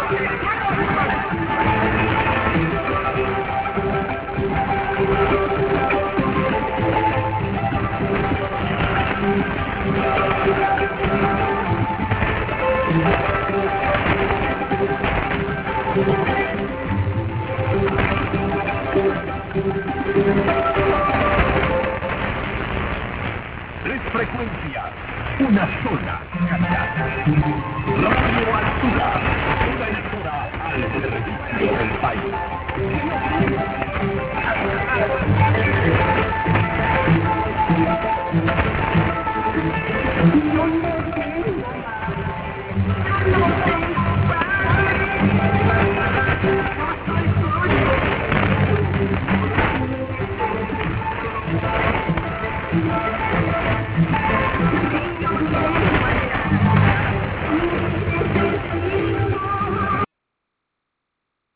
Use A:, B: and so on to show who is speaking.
A: Tres frecuencias, una sola calidad. Radio Altura, una emisora al servicio del país.